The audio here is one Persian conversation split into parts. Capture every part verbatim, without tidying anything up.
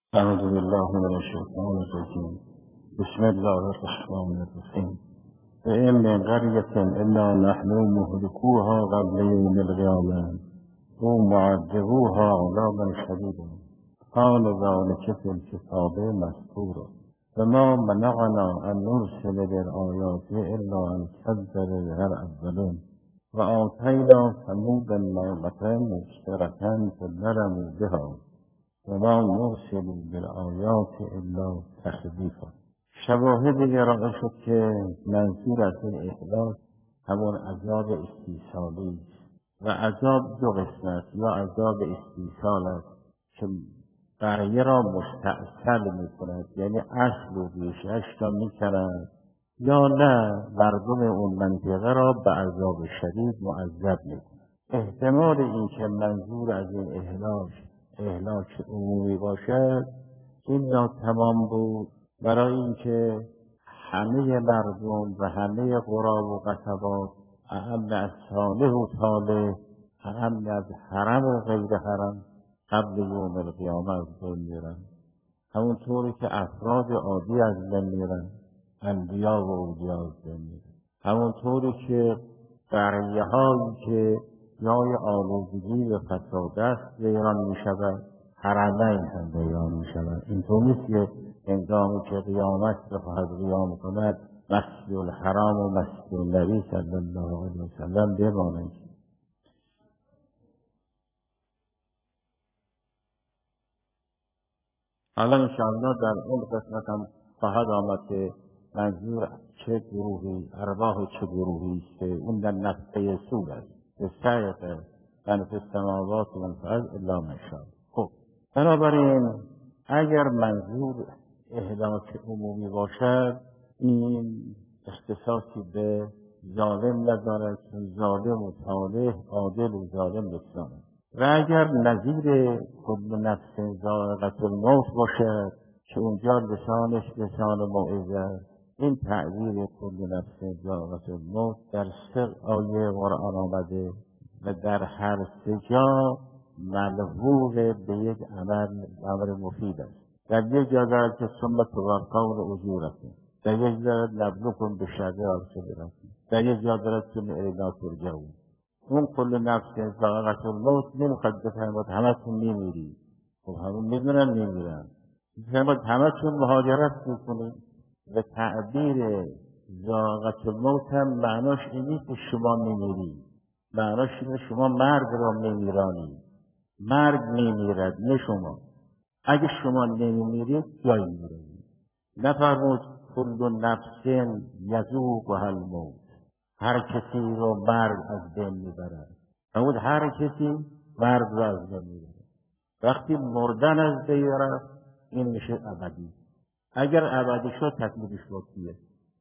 أعوذ بالله من الشيطان الرجيم. بسم الله الرحمن الرحيم. وإن من قرية إلا نحن مهلكوها قبل يوم القيامة ومعذبوها عذابا شديدا قال ذلك في الكتاب مسطورا وما منعنا أن نرسل بالآيات إلا أن كذب بها الأولون وآتينا ثمود النعمة مبصرة فظلموا بها وما نرسل بالآیات الا تخویفا. شواهدی ارائه شد که منظور از این احداث همون عذاب استیصالی و عذاب دو قسمت، یا عذاب استیصال است که قریه را مستأصل می کند، یعنی اصل و ریشه‌اش را می کند، یا نه مردم اون منطقه را به عذاب شدید معذب می کند. احتمال این که منظور از این اهلاک اهلاک عمومی باشد این را تمام بود برای اینکه همه مردم و همه قرا و قصبات اهم از صالح و طالح، اهم از حرم و غیر حرم قبل یوم القیامه از بین میرن، همونطوری که افراد عادی از بین میرن، انبیا و اولیا از بین میرن، همونطوری که قریه هایی که جای آلودگی و فساد است ویران می شود، حرمین هم ویران می شود. اینطور نیست که هنگامی که قیامت بخواهد قیام کند مسجد الحرام و مسجد النبی صلی الله علیه وسلم بمانند. حالا انشاءالله در اون قسمت هم خواهد آمد که منظور چه گروهی، ارواح چه گروهی است که اون در نفقه سود است، استعیق من فی السماوات و من فی الارض الا من شاء. خب بنابراین اگر منظور اهلاک عمومی باشد این اختصاصی به ظالم ندارد، چون ظالم و صالح، عادل و ظالم یکسانند. و اگر نظیر کل نفس ذائقة الموت باشد که اونجا لسانش لسان موعظه است، این تعبیر کل نفس ذائقة الموت در سه آیه قرآن آمده و در هر سه جا ملحوظ به یک عمل امر مفید است. در یک جا دارد که ثم توفون اجورکم، در یک جا دارد نبلوکم بشر صدرکم، در یک جا دارد ثم الینا ترجعون. اون کل نفس ذائقة الموت نمیخواد بفرماد همتون میمیرید، خب همون میدونن میمیرن، بفرماد همتون مهاجرت میکنید. و تعبیر ذائقة الموت هم معناش اینی که شما میمیرید، معناش اینه شما مرگ را میمیرانید، مرگ میمیرد نه شما. اگه شما نمیمیرید جایی میرید. نفرمود کل نفس یذوقها الموت، هر کسی رو مرگ از بین میبرد. فرمود هر کسی مرگ رو از بین میبرد. وقتی مردن از بین رفت این میشه ابدی. اگر ابدی شد تکلیفش باقیه.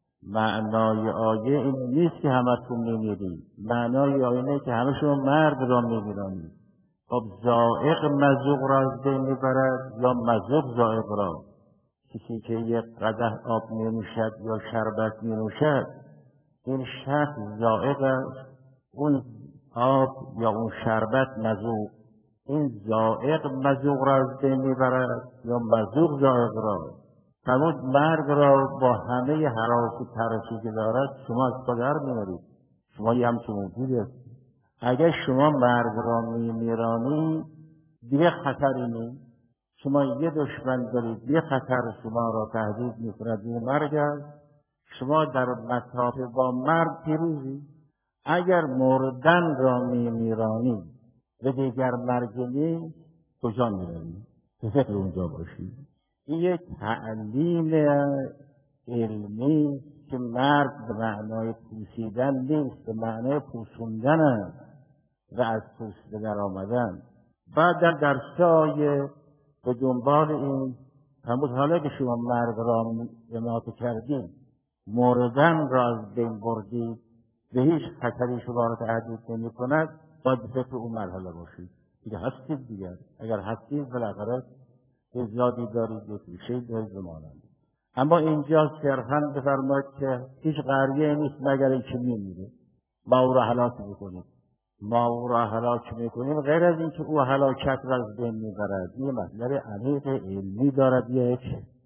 معنای آیه این نیست که همتون میمیرید، معنای آیه اینه که همه شما مرگ را میبینید. خب ذائق مذوق را از بین میبرد یا مذوق ذائق را؟ کسی که یک قدح آب مینوشد یا شربت مینوشد این شخص ذائق است، اون آب یا اون شربت مذوق. این ذائق مذوق را از بین میبرد یا مذوق ذائق را؟ فرمود مرگ را با همه هراس و ترسی که دارد شما از پا در میارید. شما یه همچون موجودی هستید. اگر شما مرگ را میمیرانید دیگه خطری نیست. شما یه دشمن دارید، یه خطر شما را تهدید میکند، این مرگ است. شما در مطاف با مرگ پیروزید. اگر مردن را میمیرانید و دیگر مرگ نیست کجا میروید؟ فکر اونجا باشید. این یک تعلیم علمی که مرگ به معنای پوسیدن نیست، به معنای پوسوندن است و از پوسته در آمدن. بعد در درس آیه به دنبال این فرمود حالا که شما مرگ را احاطه کردید، مردن را از بین بردید، به هیچ خطری شما را تهدید نمی کند، باید به فکر اون مرحله باشید. دیگه هستید دیگر. اگر هستید بالاخره ازدادی دارید، یک ریشه‌ای دارید بمانند. اما اینجا صرفاً بفرماید که هیچ قریه نیست مگر اینکه میمیره، با او را هلاک بکنید. ما او را هلاک میکنیم، غیر از اینکه او هلاکت را از بین میبرد، یه مطلب عمیق علمی دارد. یک،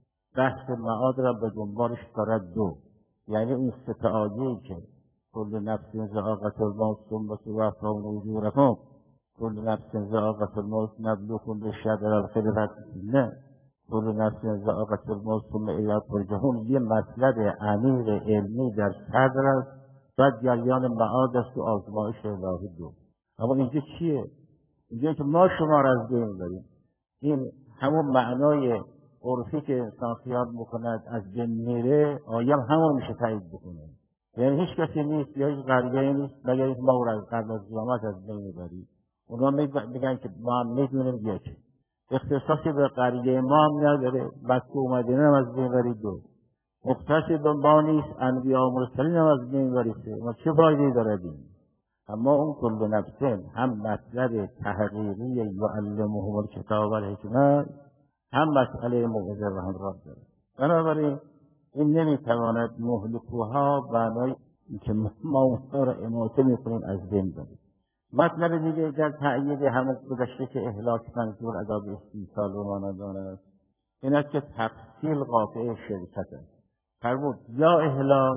بحث معاد را به دنبالش دارد. دو، یعنی اون سه تا آیه‌ای که کل نفس ذائقة الموت ثم توفون اجورکم، کل نفس ذائقة الموت نبلوکم بالشر والخير، نه کل نفس ذائقة الموت ثم الینا ترجعون، یه مطلب عمیق علمی در صدر است، بعد جریان معاد است و آزمایش الهی. دو. اما اینجا چیه؟ اینجا که ما شما را از بین بریم، این همون معنای عرفی که انسان خیال میکند از بین میره، آیم همون میشه تایید بکنه. یعنی هیچ کسی نیست یا هیچ قریه نیست مگر اینکه ما را قبل از قیامت از بین میبریم. اونا میگن که ما هم میدونیم یک، اختصاصی به قریه ما هم نداره، مکه و مدینه هم از بین برید. دو، مختصی به ما نیست، انبیاء و مرسلین هم از بین برید. ما چه فایده‌ای داره دین؟ اما اون کل نفسین هم مطلب تحقیقی یعلمهم الکتاب والحکمت، هم مسئله موعظه و همراه داره. بنابراین این نمیتواند مهلکوها معنای که ما اونها را اماطه میکنیم از بین بریم. مطلب دیگه در تأیید همون گذشته که اهلاک منظور عذاب استیصال و مانندان است، این است که تفصیل قاطع شرکت است. فرمود یا اهلاک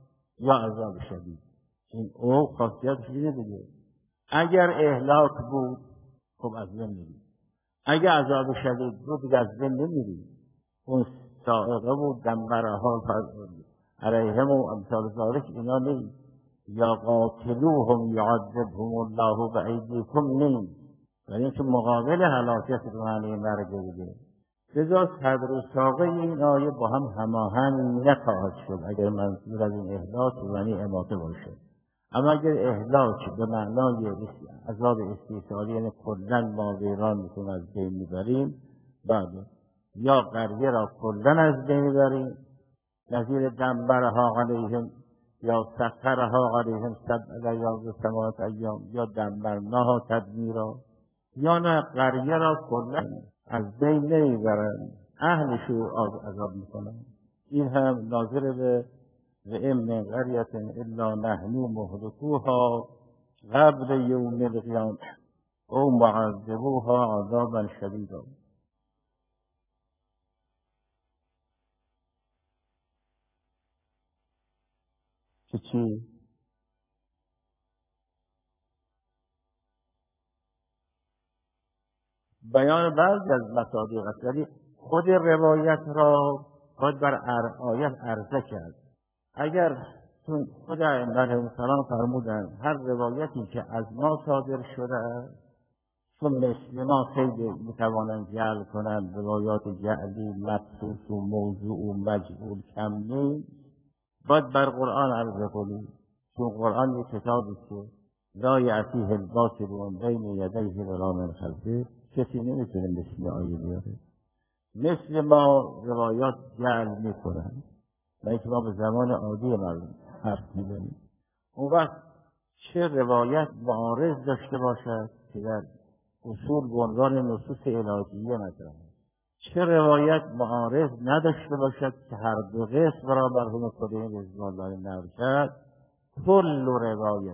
یا عذاب شدید. این او خاصیتش اینه دیگه. اگر اهلاک بود خب از بین میرید، اگر عذاب شدید بود دیگه از بین نمیرید. اون سائقه بود، دنبره ها علیهم و امثال ذالک اینا نیست. یا قاتلوهم یعذبهم الله بایدیکم نیست، ولی اینکه مقابل هلاکت به معنی مرگ بوده. لذا صدر و ساقه این آیه با هم هماهنگ نخواهد شد اگر منظور از این اهلاک یعنی اماطه باشه. اما اگر اهلاک به معنای عذاب استیصالی یعنی کلاً ما ویران میکنیم از بین میبریم، بعد یا قریه را کلاً از بین میبریم نظیر دنبرها علیهم یا سخرها علیهم سبع لیال و ثمانیة ایام، یا دنبرناها تدمیرا، یا نه قریه را کلاً از بین نمیبرند، اهلش رو عذاب میکنن. این هم ناظر به وَإِن مِّن قَرْيَةٍ إِلَّا نَحْنُ مُهْلِكُوهَا قَبْلَ یوم القیامة أَوْ مُعَذِّبُوهَا عَذَابًا شَدِیدًا. چه چی؟ بیان بعضی از مصادیق است، ولی خود روایت را باید بر آیت عرضه کرد. اگر چون خود ائمه علیهم السلام فرمودند هر روایتی که از ما صادر شده است چون مثل ما خیلی میتوانند جعل کنند، روایات جعلی مخصوص و موضوع و مجعول کم نیست، باید بر قرآن عرضه کنیم. چون قرآن یک کتابی که لا یأتیه الباطل من بین یدیه ولا من خلفه، کسی نمیتونه مثل آیه بیاره. مثل ما روایات جعل میکنند و اینکه ما به زمان عادی مردم حرف میزنیم. اون وقت چه روایت معارض داشته باشد که در اصول به عنوان نصوص الهیه مطرح، چه روایت معارض نداشته باشد که هر دو قسم را مرحوم خدیوی رضوان الله نقل کرد. کل روایت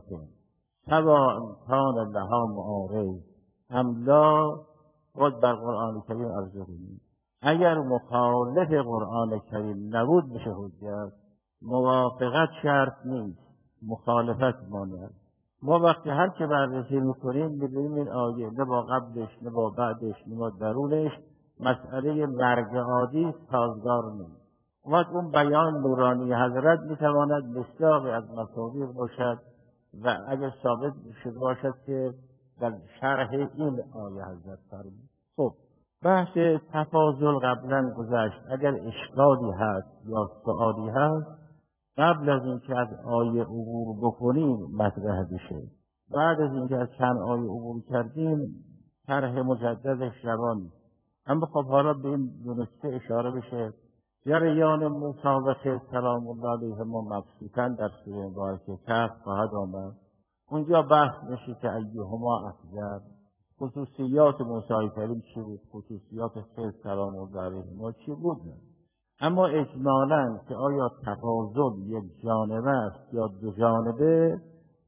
سواء کان لها معارض ام لا، خود بر قرآن کریم عرضه کنیم. اگر مخالف قرآن کریم نبود میشه حجت، موافقت شرط نیست، مخالفت مانع. ما وقتی هر که بررسی میکنیم میبینیم این آیه نه با قبلش نه با بعدش نه با درونش مسئله مرگ عادی سازگار نیست. وقت اون بیان نورانی حضرت میتواند مصداق از مصادیق باشد و اگر ثابت شده باشد که در شرح این آیه حضرت فرمود. خب بحث تفاضل قبلا گذشت. اگر اشکالی هست یا سوالی هست قبل از اینکه از آیه عبور بکنیم مطرح بشه. بعد از اینکه از چند آیه عبور کردیم طرح مجددش روان. اما خب حالا به این دو نکته اشاره بشه. جریان موسی و خضر سلام الله علیهما مبسوطاً در سوره مبارکه کهف خواهد آمد. اونجا بحث میشه که ایهما افضل، خصوصیات موسی کریم چی بود، خصوصیات خضر سلام الله علیهما چی بود. اما اجمالاً که آیا تفاضل یک جانبه است یا دو جانبه،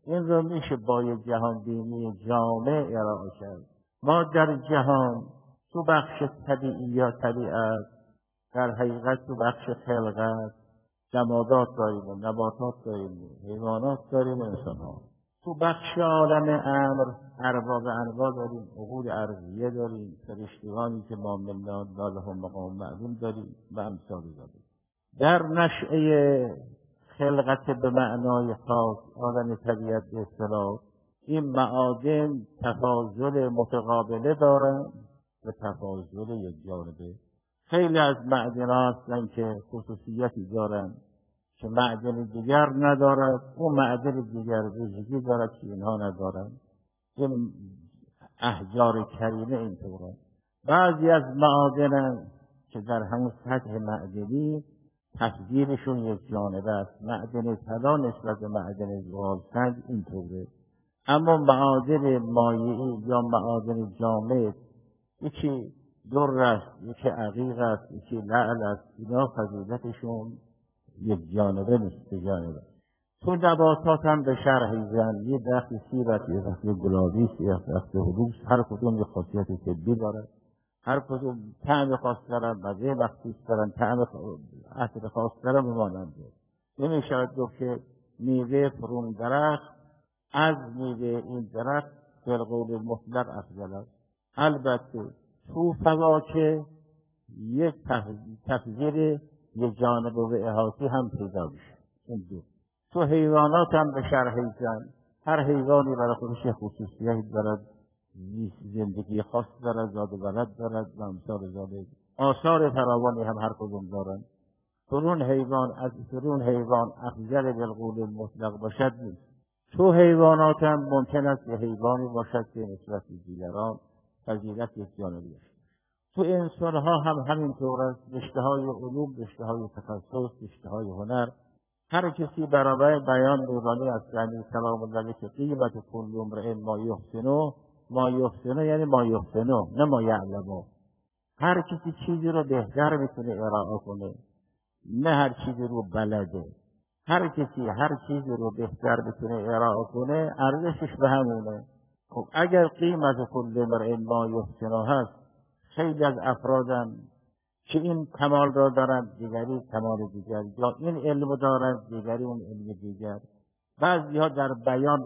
این رو میشه با یک جهان بینی جامع ارائه کرد. ما در جهان تو بخش طبیعی یا طبیعت، در حقیقت تو بخش خلقت جمادات داریم و نباتات داریم و حیوانات داریم و انسان ها. تو بخش عالم امر ارباب انواع داریم، عقول ارضیه داریم، فرشتگانی که ما ملان لهم مقام معلوم داریم و امثال داریم. در نشأه خلقت به معنای خاص عالم طبیعت به اصطلاح این معادن تفاضل متقابله دارند و تفاضل یک جانبه. خیلی از معدن‌ها هستن که خصوصیتی دارند که معدن دیگر ندارد، اون معدن دیگر ویژگی دارد که اینها ندارند. این احجار کریمه اینطوره. بعضی از معادن که در همون سطح معدنی تفضیلشون یک جانبه است. معدن طلا نسبت به معدن زغالسنگ اینطوره. اما معادن مایعی یا معادن جامد، یکی در است، یکی عقیق است، یکی لعل است، اینا فضیلتشون یک جانبه نیست، به جانبه. تو نباتات هم به شرحیزن، یه درخت سیبت، یه درخت گلابی، یه درخت هلوس، هر کدوم یه خاصیت طبی داره، هر کدوم طعم خاص دارن، مزه مخصوص دارن، طعم عطر خاص دارن و ماننده. نمی‌شود گفت که میوه فرون درخت از میوه این درخت به قول مطلق افضل است. البته تو فواکه یک تفضیل یک جانب و احاطی هم پیدا میشه. این دو. تو حیوانات هم به شرحیزن، هر حیوانی برای خودش خصوصیتی دارد، زندگی خاص دارد، زاد و ولد دارد و امثال ذالک. آثار فراوانی هم هر کدوم دارند. فرون حیوان از فرون حیوان افضل بالقول المطلق باشد نیست. تو حیوانات هم ممکن است که حیوانی باشد که نسبت به دیگران فضیلت یک جانبی است. تو انسان ها هم همینطور است. رشته های علوم، رشته های تخصص، رشته های هنر، هر کسی برای بیان نورانی از یعنی سلام الله که قیمت کل امرئ ما یحسنه، ما یحسنه یعنی ما یحسنه نه ما یعلمه. هر کسی چیزی رو بهتر میتونه ارائه کنه، نه هر چیزی رو بلده. هر کسی هر چیزی رو بهتر بتونه ارائه کنه ارزشش به همونه. خب اگر قیمت کل امرئ ما یحسنه هست، خیلی از افرادم که این کمال را دارند دیگری کمال دیگر، یا این علم دارند دیگری اون علم دیگر. بعضی ها در بیان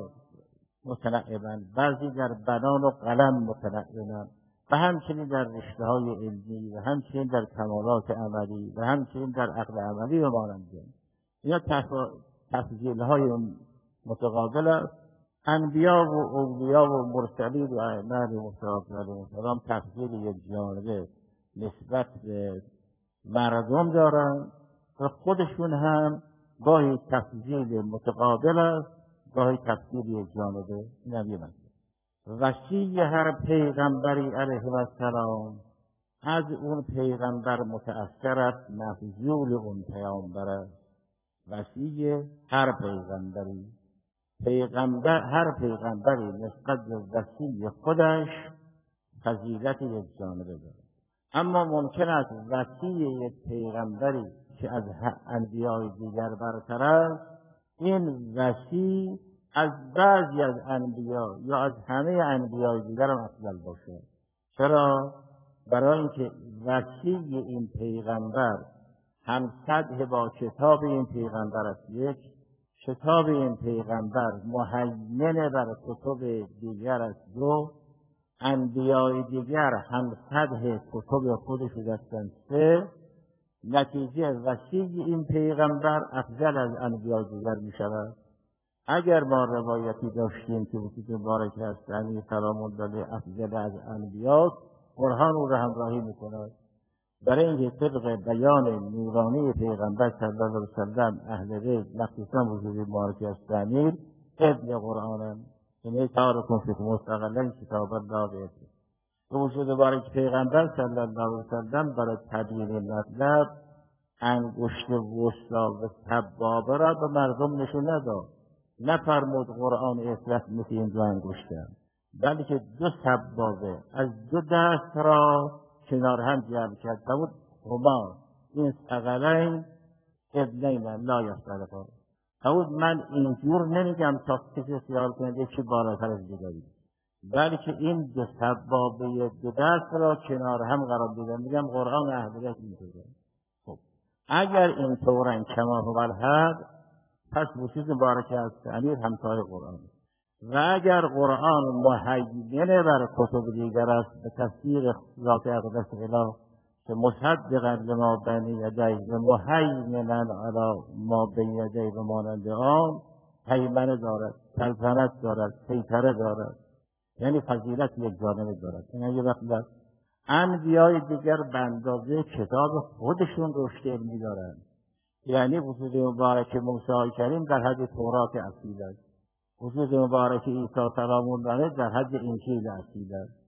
متنعمند، بعضی در بنان و قلم متنعمند، و همچنین در رشته های علمی و همچنین در کمالات عملی و همچنین در عقل عملی و ماننده. اینا تفضیل های متقابل است. انبیا و اولیا و مرسلین و ائمه متقابل تفضیل یک جانبه نسبت به مردم دارند و خودشون هم گاهی تفضیل متقابل است، گاهی تفضیل یک جانبه. این هم یه مسئله. وصی هر پیغمبری علیه السلام از اون پیغمبر متأثر است، مفضول اون پیامبر است. وصی هر پیغمبری، پیغمبر هر پیغمبری نسبت به وصی خودش فضیلت یک جانبه دارد. اما ممکن است وصی یک پیغمبری که از انبیاء دیگر برتر است، این وصی از بعضی از انبیا یا از همه انبیاء دیگر هم افضل باشه. چرا؟ برای اینکه وصی این پیغمبر هم سطح با کتاب این پیغمبر است. یک، کتاب این پیغمبر مهیمن بر کتب دیگر است. دو، انبیاء دیگر هم سطح کتب خودش هستند. سه، نتیجه وصی این پیغمبر افضل از انبیاء دیگر می شود. اگر ما روایتی داشتیم که وجود مبارک است یعنی سلام الله افضل از انبیاء، قرآن او را همراهی می کند. برای اینکه طبق بیان نورانی پیغمبر صلی الله علیه وسلم اهل بیت مخصوصا وجود مبارک است امیر ابن قرآن این تارکون فکر مستقلا کتاب الله بیت وجود مبارک پیغمبر صلی الله علیه وسلم برای تبیین مطلب انگشت وسطا و سبابه را به مردم نشون نداد. نفرمود قرآن اصلاح مثل این دو انگشته، بلکه دو سبابه از دو دست را کنار هم جمع کرد. بود هما این ثقلین ابنین لا یفترقان. فرمود من اینجور نمیگم تا کسی خیال کنه یکی بالاتر از دیگری، بلکه این دو سبابه دو دست را کنار هم قرار بدم. میگم قرآن اهلیت اینطوره. خب اگر اینطورن کما هو الحق، پس وجود مبارک از امیر همتای قرآن، و اگر قرآن مهیمن بر کتب دیگر است به تفسیر ذات اقدس اله که مصدقا لما بین یدیه و مهیمنا علی ما بین یدیه و مانند آن، هیمنه دارد، سلطنت دارد، سیطره دارد، یعنی فضیلت یک جانبه دارد. این یه وقت دارد انبیای دیگر به اندازه کتاب خودشون رشد علمی دارند. یعنی وجود مبارک موسی کریم در حد تورات اصیل است، وجود مبارک عیسی سلام الله در حد انجیل اصیل است.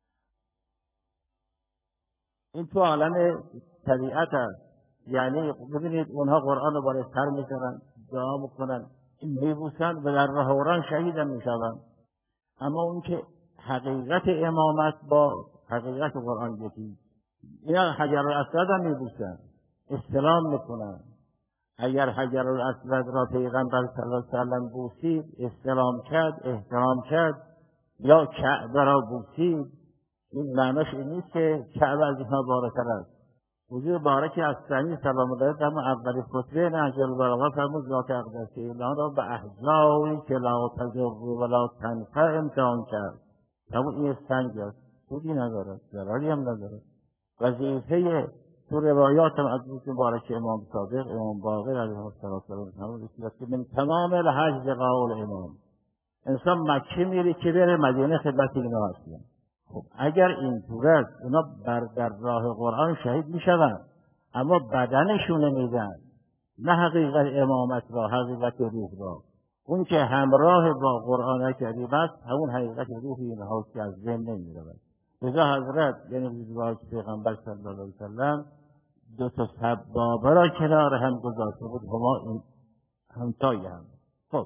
این تو عالم طبیعت است. یعنی ببینید اونها قرآن رو بالای سر می‌ذارن، دعا می‌کنن، می‌بوسن و در راه قرآن شهید می‌شوند. اما اون که حقیقت امامت با حقیقت قرآن یکی، اینا حجر الاسود هم می‌بوسن، استلام می‌کنن. اگر حجر الاسود را پیغمبر صلی الله علیه و سلم بوسید، استلام کرد، احترام کرد، یا کعبه را بوسید، این معناش این نیست که کعبه از اینها بالاتر است. وجود بارک از سمی سلام الله در اول خطبه نهج البلاغه فرمود ذات اقدس اله را به احزایی که لا تضر ولا تنفع امتحان کرد. فرمود این سنگ است، سودی ندارد، ضرری هم ندارد. وظیفه تو روایات هم از وجود بارک امام صادق امام باقر علیه السلام فرمود که من تمام الحج قول امام، انسان مکه میره که بره مدینه خدمت اینا هستیم. خب اگر اینطور است اونا بر در راه قرآن شهید میشوند، اما بدنشون میدن، نه حقیقت امامت را، حقیقت روح را. اون که همراه با قرآن کریم است همون حقیقت روح اینها که از ذهن نمیرود. لذا حضرت یعنی وجود پیغمبر صلی الله علیه وسلم دو تا سبابه را کنار هم گذاشته بود، هما این همتای هم. خب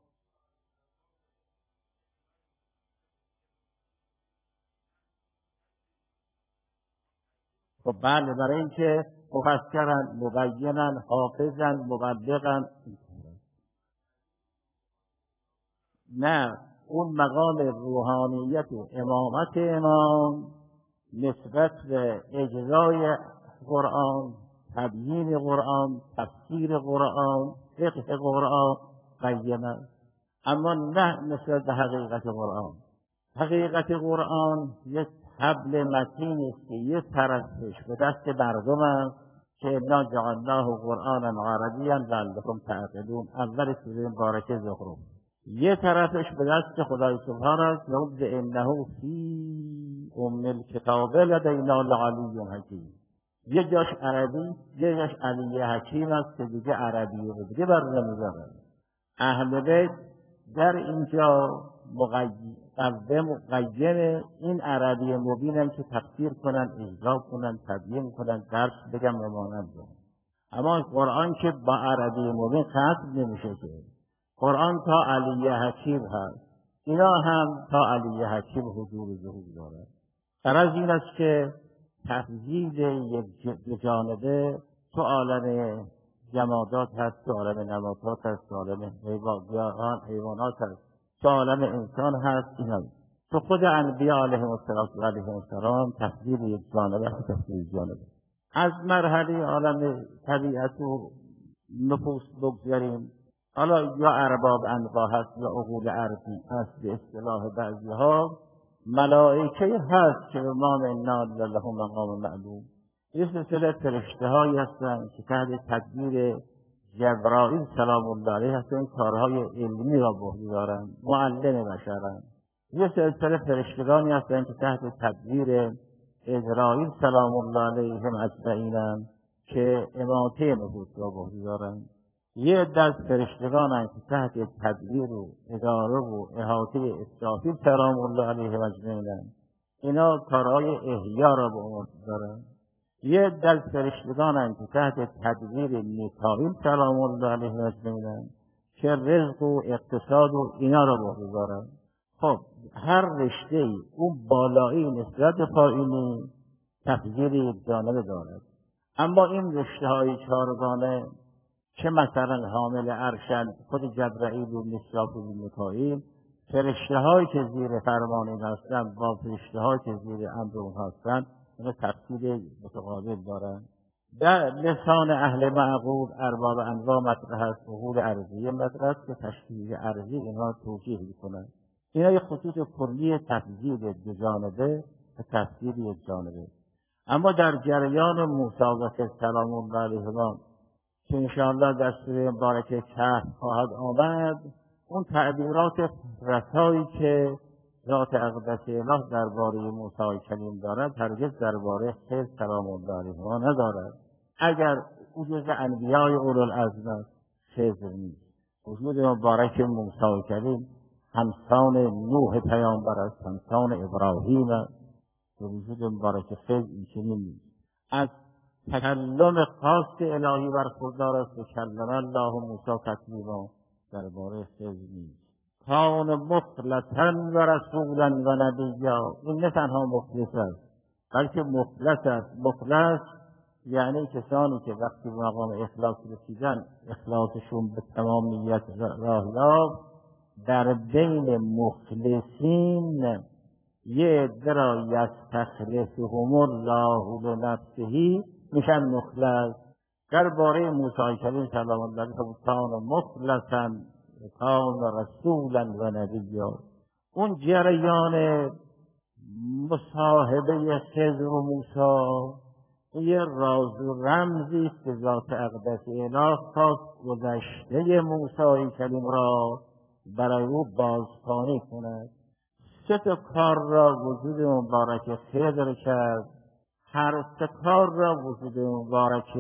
خب بله، برای اینکه مفسرن، مبینن، حافظن، مبلغن. نه، اون مقام روحانیت و امامت امام نسبت به اجرای قرآن، تبیین قرآن، تفسیر قرآن، فقه قرآن قیم است، اما نه نسبت به حقیقت قرآن. حقیقت قرآن یک حبل متین است که یک طرفش به دست مردم است که انا جعلناه قرآنا عربیا لعلکم تعقلون، اول سوره مبارکه زخرف. یک طرفش به دست خدای سبحان است و اون انه فی ام الکتاب لدینا لعلی حکیم. یک جاش عربی، یک جاش علی حکیم است که دیگه عربی و دیگه بر نمیذارن. اهل بیت در اینجا مقیم مقیم این عربی مبینن که تفسیر کنن، اجرا کنن، تبیین کنن، درس بگم و مانند. اما قرآن که با عربی مبین ختم نمیشه که قرآن تا علی حکیم هست، اینا هم تا علی حکیم حضور ظهور دارد. غرض این است که تفضیل یک جانبه تو عالم جمادات هست، تو عالم نباتات هست، تو عالم حیوانات هست، تو عالم انسان هست. اینا تو خود انبیاء علیهم السلام تفضیل یک جانبه هست، تفضیل یک جانبه. از مرحله عالم طبیعت و نفوس بگذاریم. حالا یا ارباب انواع هست یا عقول عربی هست به اصطلاح بعضی ها. ملائکه هست که ما مننا له مقام معلوم. این سلسله فرشته هایی هستند که تحت تدبیر جبرائیل سلام الله علیه هستند، کارهای علمی را به عهده دارند، معلم بشرند. یه سلسله فرشتگانی هستند که تحت تدبیر اسرائیل سلام الله علیهم اجمعین که اماته نفوس را به عهده دارند. یه دست فرشتگان هستند که تحت تدبیر و اداره و احاطه اسرافیل سلام الله علیه اجمعین، اینا کارهای احیا را به عهده دارند. یه دست فرشتگان هستند که تحت تدبیر میکائیل سلام الله علیه اجمعین که رزق و اقتصاد و اینا را به عهده دارند. خب هر رشته ای اون بالایی نسبت به پایینی تفضیل یک جانبه دارد. اما این رشته های چهارگانه چه مثلا حامل عرشن خود جبرئیل و اسرافیل و میکائیل، فرشته هایی که زیر فرمان این هستن با فرشته هایی که زیر امر اون هستن، اینا تفسیر متقابل دارن. در لسان اهل معقول ارباب انواع مطرح است، ظهور ارضیه مطرح است که تشریح ارضی اینها توجیه میکنن. اینا یک خطوط کلی تفسیر دو جانبه و تفسیر یک جانبه. اما در جریان موسی و سلام الله علیهما که انشاءالله در سوره مبارکه کهف خواهد آمد، اون تعبیرات رسایی که ذات اقدس الهی درباره موسی کلیم دارد هرگز درباره خضر سلام الله علیهما ندارد. اگر او جز انبیای اولوالعزم است، خضر نیست. وجود مبارک موسی کلیم همسان نوح پیامبر است، همسان ابراهیم است. وجود مبارک خضر این چنین نیست. از تکلم خاص الهی برخوردار است و کلم الله موسی تکلیما درباره خضر نیست. کان مخلصا و رسولا و نبیا، این نه تنها مخلص است بلکه مخلص است. مخلص یعنی کسانی که وقتی به مقام اخلاص رسیدن اخلاصشون به تمامیت راه یافت. در بین مخلصین یه عده را یستخلصهم الله لنفسه میشن مخلص. درباره موسی کلیم سلام الله علیه کان مخلصا کان رسولا و نبیا. اون جریان مصاحبه خضر و موسی یه راز و رمزی است که ذات اقدس الهی خواست گذشته موسی کلیم را برای او بازخوانی کند. سه تا کار را وجود مبارک خضر کرد. هر سه کار را وجود مبارک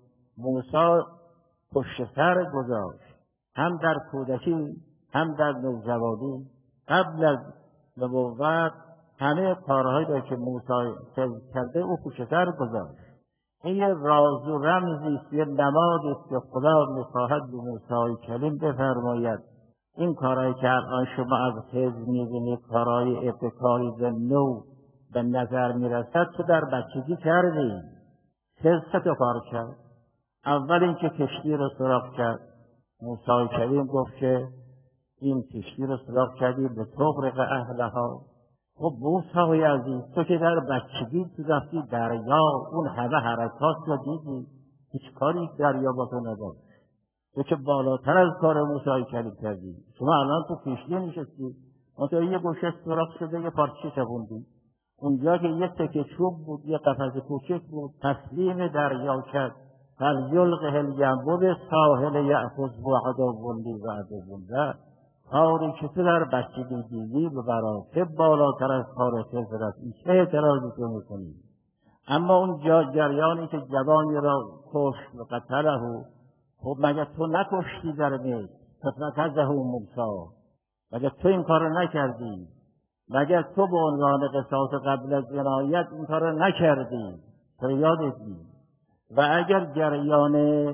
موسی پشت سر گذاشت، هم در کودکی هم در نوجوانی. قبل از نبوت همه کارهایی را که موسی کرده او پشت سر گذاشت. این یه راز و رمزی است، یه نمادی است که خدا می‌خواهد به موسی کلیم بفرماید این کارهایی که الان شما از خضر می‌بینید کارهای ابتکاری و نو به نظر می‌رسد تو در بچگی کردی. خضر سه تا کار کرد. اول اینکه کشتی رو سراغ کرد. موسی کلیم گفت که این کشتی رو سراغ کردی به تغرق اهلها. خب موسی عزیز تو که در بچگی تو رفتی دریا، اون همه حرکات رو دیدی، هیچ کاری دریا با تو نداشت. تو که بالاتر از کار موسی کلیم کردی. شما الان تو کشتی نشستی، منتها یه گوشه سراغ شده یه پارچه چپوندی. اونجا که یه تکه چوب بود، یه قفس کوچک بود، تسلیم دریا کرد. فلیلقه الینبوع ساحل یأخذه عدو لی و عدو له. کاری که تو در بچگی دیدی به مراتب بالاتر از کار خضر است. این چه اعتراضی تو میکنی؟ اما اون جریانی که جوانی را کشت و قتله، خب مگه تو نکشتی در میل فقتله موسی؟ مگه تو این کار نکردی؟ مگر تو به عنوان قصاص قبل از جنایت این کار نکردی؟ تو یادت نیست. و اگر جریان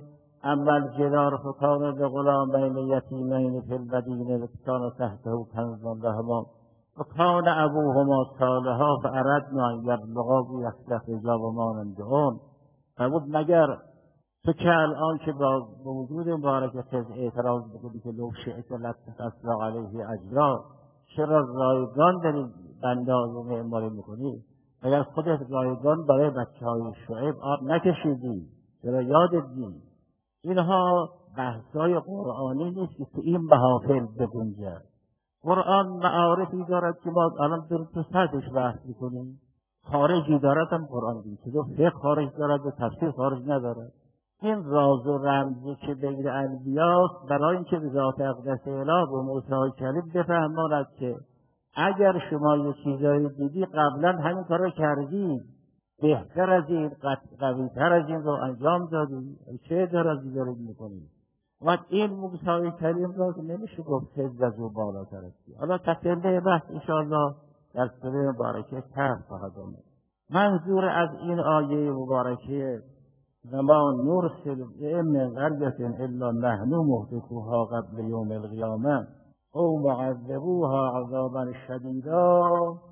اول جدار فکان به غلامین یتیمین فی المدینه و کان تحته کنز لهما و کان ابوهما صالحا فاردنا ان یبلغا بیخلفا و مانند اون. فرمود مگر تو که الان که با وجود مبارک خضر اعتراض بکنی که لو شئت لاتخذنا علیه اجرا، چرا رایگان داری بنداز و معماری میکنی؟ اگر خودت رایگان برای بچه های شعیب آب نکشیدی، چرا یادت نیست؟ اینها بحثای قرآنی نیست که تو این محافل بگنجد. قرآن معارفی دارد که ما الان در تو سطحش بحث میکنیم. خارجی دارد هم قرآن دید که فقه خارج دارد و تفسیر خارج ندارد. این راز و رمزی که بین انبیاست برای اینکه به ذات اقدس الهی و موسی کلیم بفهماند که اگر شما یه چیزایی دیدی قبلا همین کار رو کردی، بهتر از این، قوی‌تر از این رو انجام دادی، چه درازی دارید میکنید؟ و این موسی کلیم را نمیشه گفت خضر از او بالاتر است. حالا تکمله بحث انشاءالله در سوره مبارکه کهف خواهد آمد. منظور از این آیه مبارکه و ما نرسل من قرية الا نحن مهلكوها قبل یوم القیامه او معذبوها عذابا شدیدا،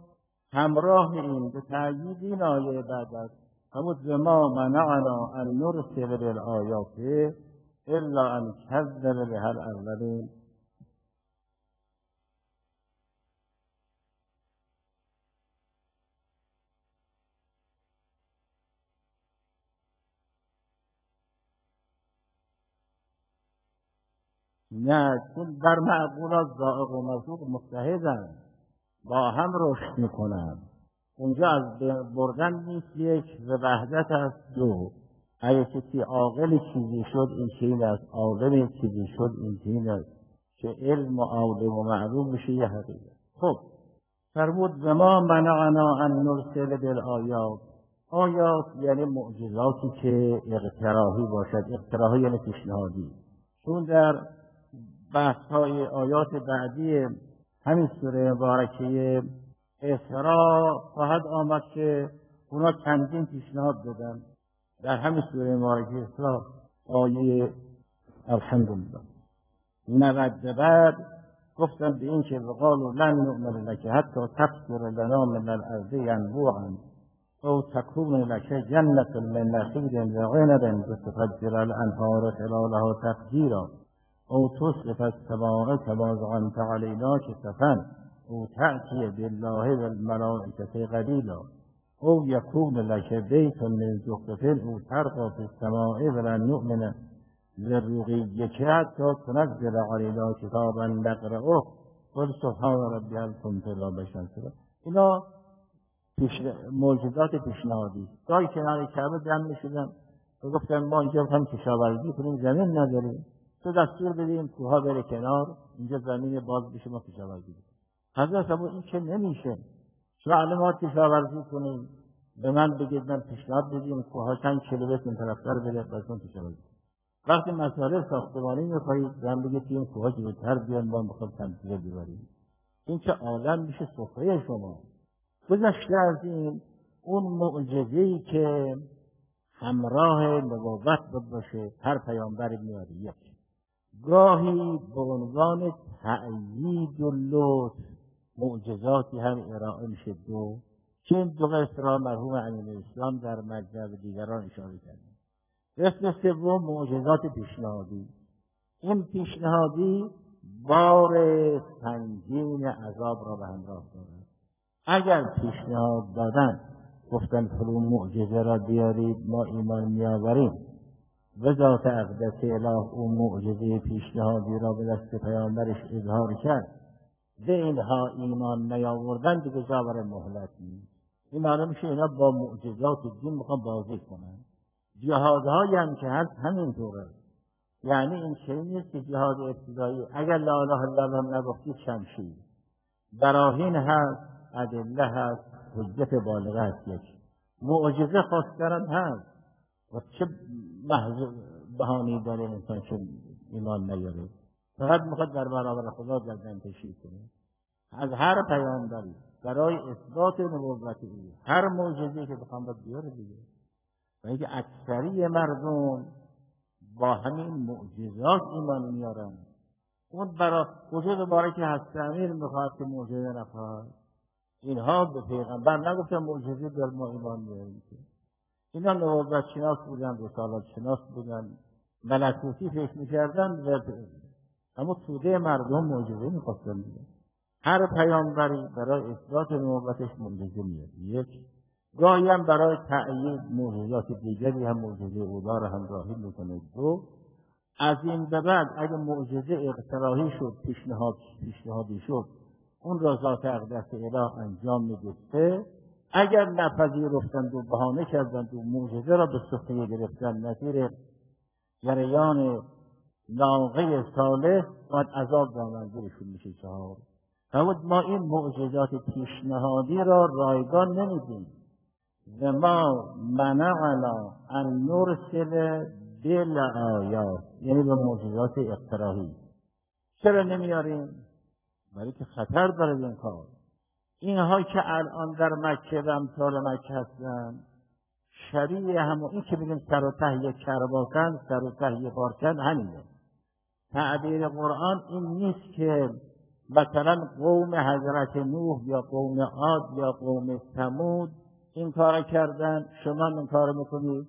همراه این به تأیید این آیه بعد است. همون ما منعنا ان نرسل بالآیات الا ان کذب بها الاولین. نه، چون در معقولات ذائق و مذوق متحدن، با هم رشد میکنن. اونجا از بردن نیست، یک و وحدت است دو. اگه کسی عاقل چیزی شد این چیز است، عالم چیزی شد این چیز است، که علم و عالم و معلوم میشه یه حقیقت. خب فرمود و ما منعنا ان نرسل بالآیات. آیات یعنی معجزاتی که اقتراحی باشد. اقتراحی یعنی پیشنهادی. چون در بحث های آیات بعدی همین سوره مبارکه اسراء خواهد آمد که اونا چندین پیشنهاد دادن. در همین سوره مبارکه اسراء آیه الحمدلله نود بعد گفتن به این که وقالوا لن نؤمن لك حتی تفجر لنا من الارض ينبوعا او تكون لك جنة من نخيل وعنب وتفجر الانهار خلالها تفجيرا او تصرف السماء كما زعمت علينا كسفا او تأتي بالله والملائكة قبيلا او يكون لك بيت من زخرف او ترقى في السماء ولن نؤمن للرقيك حتى تنزل علينا كتابا نقرأه قل سبحان ربي هل كنت الا بشرا رسولا. اینا معجزات پیشنهادی. گاهی کنار کعبه جمع می‌شدن و گفتن ما اینجا هم کشاورزی کنیم، زمین نداریم، تو دستور بدیم کوها بره کنار، اینجا زمین باز بشه ما کشاورزی کنیم. حضرت ابو این که نمیشه، شما ما کشاورزی کنیم، به من بگید من پیشنهاد بدیم کوها چند کیلومتر این طرفتر بره بازم کشاورزی. وقتی مسائل ساختمانی می‌خواهید زن بگید که این کوها جلوتر بیان ما می‌خوایم تمثیل ببریم. این که عالم میشه سفره شما. گذشته از این اون معجزه‌ای که همراه نبوت بود باشه هر پیامبری میاره. یک گاهی به عنوان تأیید و لطف معجزاتی هم ارائه میشه. دو که این دو قسم را مرحوم امین اسلام در مجمع و دیگران اشاره کردن. قسم سوم معجزات پیشنهادی. این پیشنهادی بار سنگین عذاب را به همراه دارد. اگر پیشنهاد دادن گفتن فلان معجزه را بیارید ما ایمان میآوریم و ذات اقدس اله اون معجزه پیشنهادی را به دست پیامبرش اظهار کرد و اینها ایمان نیاوردن دیگه جا برای مهلت نیست. این معلوم میشه اینا با معجزات دین میخوان بازی کنن. جهادهایی هم که هست همینطوره. یعنی این چیزی نیست که جهاد ابتدایی اگر لا اله الا الله نگفتی شمشیر براهین هست، ادله هست، حجت بالغه هست. یک معجزه خواستن هست و چه محض بهانی داره انسان که ایمان نیاره، فقط میخواد در برابر خدا گردن کشی کنه. از هر پیامبری برای اثبات نبوت او هر معجزه‌ای که بخوام باید بیاره دیگه. و اینکه اکثری مردم با همین معجزات ایمان میارن. اون برای وجود مبارک هست امیر میخواد که معجزه نخواهد. اینها به پیغمبر نگفتن معجزه در ما ایمان میاریم. اینا نبوت شناس بودن، رسالت شناس بودن، ملکوتی فکر میکردن و اما توده مردم معجزه میخواستن دیگه. هر پیامبری برای اثبات نبوتش معجزه میاره. یک گاهی هم برای تأیید معجزات دیگری هم معجزه اولا را همراهی میکنه. دو از این به بعد اگه معجزه اقتراحی شد، پیشنهاد پیشنهادی شد، اون را ذات اقدس اله انجام میده. سه اگر نپذیرفتند و بهانه کردند و معجزه را به سخره گرفتند، نظیر جریان ناقه صالح باید عذاب را منظورشون میشه. چهار فرمود ما این معجزات پیشنهادی را رایگان نمیدیم. و ما منعنا ان نرسل بالآیات، یعنی به معجزات اقتراحی. چرا نمیاریم؟ برای که خطر داره این کار. اینها که الان در مکه و امثال مکه هستن شریع همون این که بگیم سر و ته یک کرباکن، سر و ته یک بارکن، همینه. تعبیر قرآن این نیست که مثلا قوم حضرت نوح یا قوم عاد یا قوم ثمود این کار کردن شما این کار میکنید.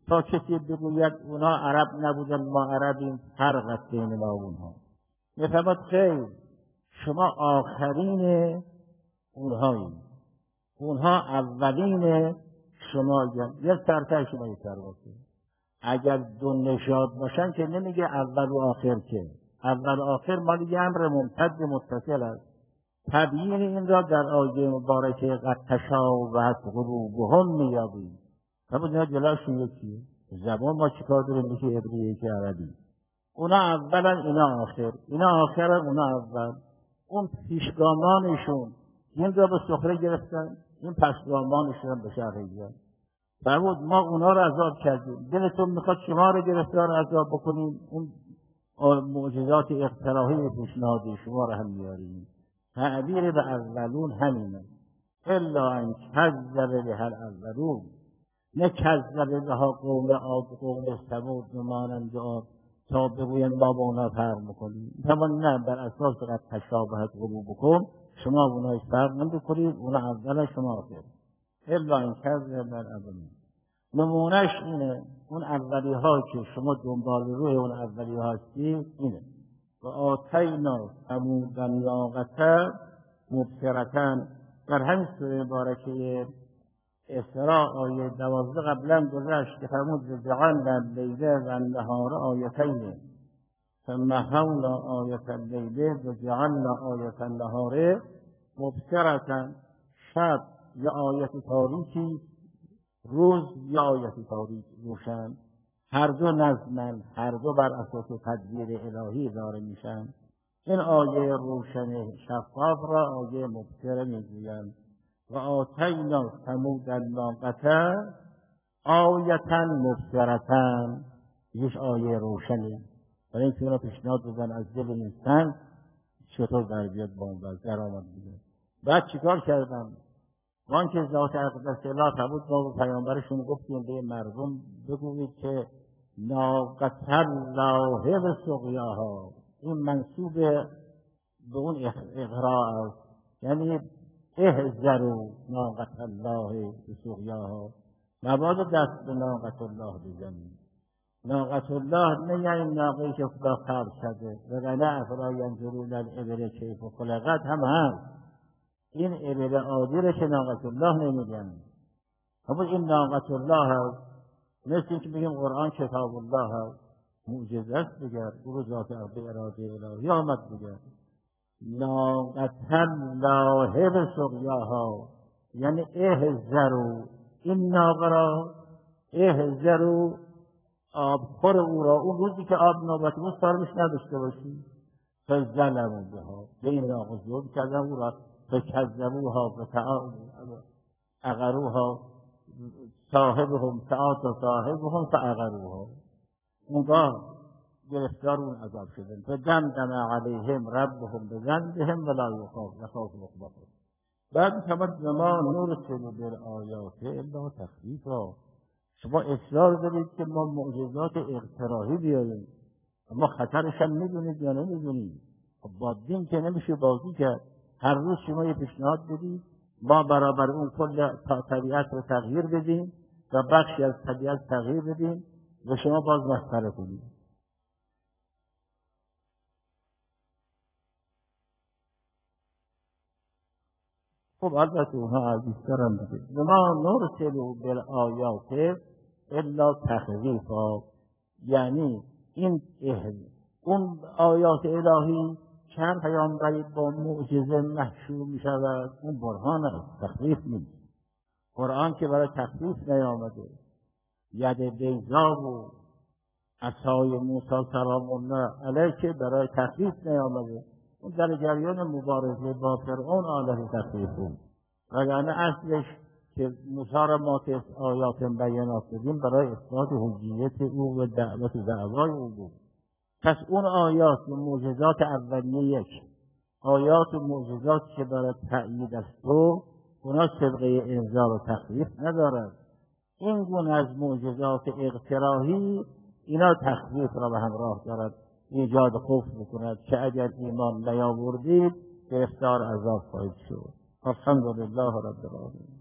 تا کسی بگوید اونا عرب نبودن ما عربیم، فرق بین ما و اونها. میفرماد خیر، شما آخرین اونهاییم، اونها اولین شما. یک سرتر شما یک سر باشه. اگر دو نژاد باشن که نمیگه اول و آخر، که اول و آخر مال یه امر ممتد متصل است. تبیین این را در آیه مبارکه قد تشابهت قلوبهم میابیم. اما اینا جلاشون یکیه. زبان ما چیکار داره؟ میشه عبری یکی عربی. اونا اولا اینا آخر، اینا آخرن اونا اول. اون پیشگامانشون این را به سخره گرفتن، این پسگامانشون به شهر گرفتن. فرمود ما اونا رو عذاب کردیم، دلتون میخواد شما رو گرفتار عذاب بکنیم، اون معجزات اقتراحی پیشنهادی شما رو هم میاریم. تعبیر به اولون همینه. الا ان کذب بها الاولون، نه کذب بها قوم عاد قوم ثمود مانند آب تا بگویند ما با اونا فرق میکنیم. تمام نه، بر اساس قد تشابهت قلوبکم شما اونا فرق نمیکنید، اونا اول شما آخر. الا ان کذب بها الاولون. نمونهش اینه، اون اولی ها که شما دنبال روی اون اولی ها هستید اینه. و آتینا ثمود الناقة مبصرة. در همین سوره مبارکه اسراء آیه دوازده قبلا گذشت که فرمود جعلنا اللیل و النهار آیتین فمحونا آیة اللیل و جعلنا آیة النهار مبصرة. شب یا آیت تاریکی، روز یا آیت تاریک روشن، هر دو نظمن، هر دو بر اساس تدبیر الهی داره میشن. این آیه روشن شفاف را آیه مبصره میگویند. و آتینا ثمود الناقة آیة مبصرة. یکیش آیه روشنی، برای اینکه اونا پیشنهاد بزن از دل انسان چطور در بیاد با اون وضع درآمد میده. بعد چیکار کردن؟ وان که ذات اقدس اله فرمود ما به پیامبرشون گفتیم به مردم بگویید که ناقة الله و سقیاها. این منسوب به اون اغراء است، یعنی احذروا ناقة الله و سقیاها، مبادا دست به ناقة الله بزنید. ناقة الله نه یعنی ناقه‌ای که خدا خلق کرده، وگرنه افلا ینظرون الابل کیف خلقت هم هست. این ابل عادی که ناقة الله نمیگن، اما این ناقة الله هست. مثل این که بگیم قرآن کتاب الله هست، معجزه است بگر، او ذات به اراده الهی آمد بگر. ناقة الله و سقیاها یعنی احذروا این ناقه را، احذروا آبخور او را، اون روزی که آب نوبت بود سارمش نداشته باشی. فظلموا بها، به این ناقه ظلم کردن او را. فکذبوها فعقروها صاحبهم فآت صاحبهم فعقروها. اونگاه گرفتار اون عذاب شدن. فدمدم علیهم ربهم بذنبهم ولا یخاف عقباها. بعد فرمود ما نرسل بالآیات الا تخویفا. شما اصرار دارید که ما معجزات اقتراحی بیاریم، اما خطرش هم میدونید یا نمیدونید؟ با دین که نمیشه بازی کرد. هر روز شما یه پیشنهاد بدید، ما برابر اون کل طبیعت رو تغییر بدیم و بخشی از طبیعت تغییر بدیم و شما باز مسخره کنید. خب البته اونها عزیزتر هم بگید. ما نرسل بالآیات الا تخویفا، یعنی این اون آیات الهی چند پیامبری با معجزه محشور می شود، اون برهان است، تخویف نیست. قرآن که برای تخویف نیامده. ید بیضا و عصای موسی سلام الله علیه که برای تخویف نیامده. اون در جریان مبارزه با فرعون علیه تخویف بود، وگرنه اصلش که موسی را ما که آیات بیانات بدیم برای اثبات حجیت او و دعوت دعوای او بود. پس اون آیات و معجزات اولیه یک، آیات و معجزات که برای تأیید است و اونا سبقه انذار و تخویف ندارد. این گونه از معجزات اقتراحی اینا تخویف را به همراه دارد، ایجاد خوف بکند که اگر ایمان نیاوردید گرفتار عذاب خواهید شد. الحمدلله رب العالمین.